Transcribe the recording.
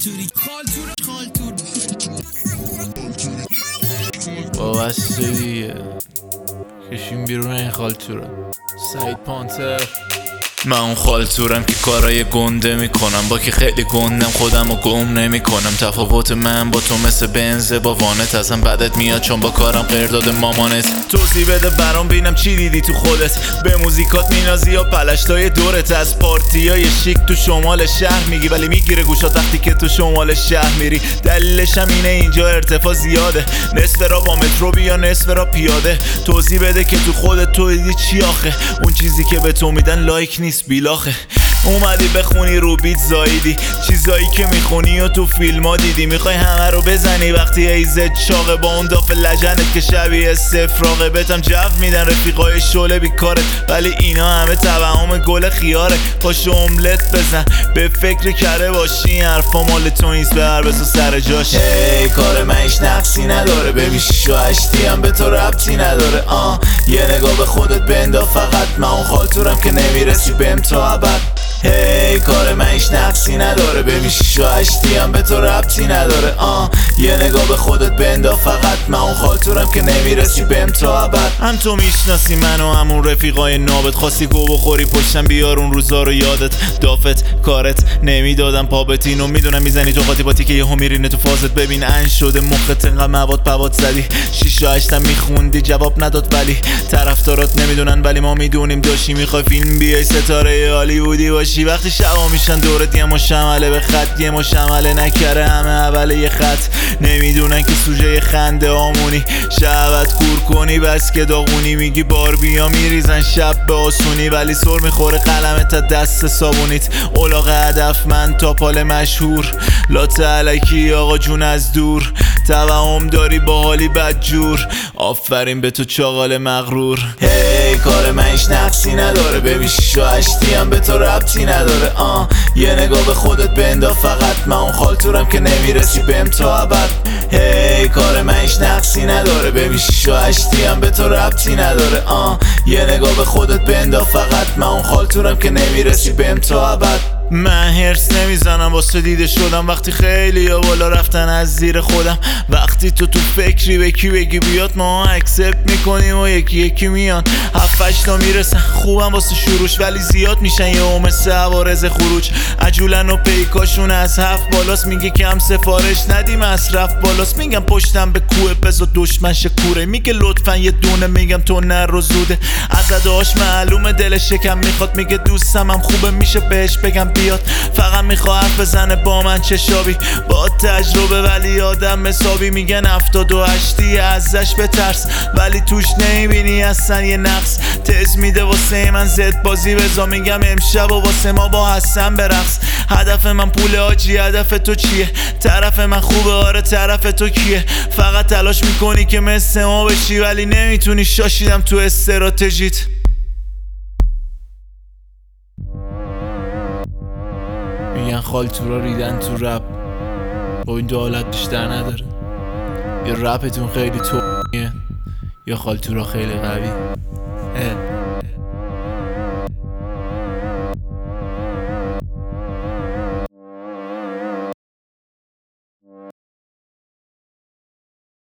بابا دیگه کشیم بیرون این خالتوره. سعید پانتر. من اون خالتورم که کارای گنده میکنم، با که خیلی گندم خودم رو گم نمیکنم. تفاوت من با تو مثل بنز با وانت، ازم بدت میاد چون با کارم قرارداد مامانت. توضیح بده برام بینم چی دیدی تو خودت، به موزیکات مینازی یا پلشتای دورت. از پارتیای شیک تو شمال شهر میگی ولی میگیره گوشات وقتی که تو شمال شهر میری. دلیلش هم اینه اینجا ارتفاع زیاده، نصف را با مترو بیا نصف را پیاده. توضیح بده که تو خودت تو دیدی چی آخه، اون چیزی که به تو میدن لایک نیست بیلاخه. اومدی بخونی رو بیت زاییدی، چیزایی که میخونی و تو فیلم ها دیدی. میخوای همه رو بزنی وقتی ایزت چاقه، با اون داف لجنت که شبیه سفراغه. بهتم جو میدن رفیقای شعله بیکارت، ولی اینا همه توهم گل خیاره. پاشو املت بزن به فکر کره باشی، حرفا مال تو نیست به هر بسو سر جاش. هی کار من هیچ نقصی نداره، ببین 6 و 8 هم به تو ربطی نداره. یه نگاه به خودت بندا فقط، من اون خالتورم که نمیرسی بهم تا ابد. هی کار من هیچ نقصی نداره، ببین 6 و 8 هم به تو ربطی نداره. یه نگاه به خودت بندا فقط، من اون خالتورم که نمیرسی بهم تا ابد. هم تو میشناسی منو همون رفیقای نابت، خواستی گو بخوری پشتم بیار اون روزا رو یادت. دافت کارت نمیدادم پابتینو، میدونم میزنی تو قاطی که یهو میرینه تو فازت. ببین ان شده مخت انقدر مواد پواد زدی، 6 و 8 هم میخوندی جواب نداد، ولی طرفدارات نمیدونن ولی ما میدونیم. داشتی میخوای فیلم بیای ستاره هالیوودی باشی، وقتی شبا میشن دورت یه مشمله به خط، یه مشمله نکره همه اول یه خط. نمیدونن که سوژه خنده آمونی، شبت کور کنی بس که داغونی. میگی بار بیا میریزن شب به آسونی، ولی سر میخوره قلمت تا دست صابونیت. اولاغ هدف من تا پال مشهور، لات علکی آقا جون از دور. توهم داری با حالی بدجور، آفرین به تو چاقال مغرور. هی کار من هیچ نقصی نداره، ببین 6 و 8 هم به تو ربطی نداره. یه نگاه به خودت بندا فقط، من اون خالتورم که نمیرسی بهم تا ابد. هی کار من هیچ نقصی نداره، ببین 6 و 8 هم به تو ربطی نداره. یه نگاه به خودت بندا فقط، من اون خالتورم که نمیرسی بهم تا ابد. من هرس نمیزنم واسه دیده شدم، وقتی خیلی یا بالا رفتن از زیر خودم. وقتی تو فکری به کی بگی بیاد، ما اکسپت میکنیم و یکی یکی میان. 7-8 تا میرسن خوبم واسه شروش، ولی زیاد میشن یه مثل عوارض خروج. عجولن و پیکاشون از 7 بالاست، میگه کم سفارش ندی مصرف بالاست. میگم پشتم به کوه بزا دشمن شکوره، میگه لطفا یه دونه، میگم تو نر و زوده. از اداش معلومه دلش شکم میخواد، میگه دوستم هم خوبه میشه بهش بگم بیاد. فقط میخواد حرف بزنه با من چشابی، با تجربه ولی آدم حسابی. میگن 78 ازش بترس، ولی توش نمیبینی اصلا یه نقص. تز میده واسه من زد بازی بزا، میگم امشب و واسه ما با حسن برقص. هدف من پول آجی، هدف تو چیه؟ طرف من خوبه آره طرف تو کیه؟ فقط تلاش میکنی که مثل ما بشی، ولی نمیتونی. شاشیدم تو استراتژیت. میگن خالتورا ریدن تو رپ، با این دو حالت بیشتر نداره. یا رپتون خیلی تویه یا خالتورا خیلی قوی.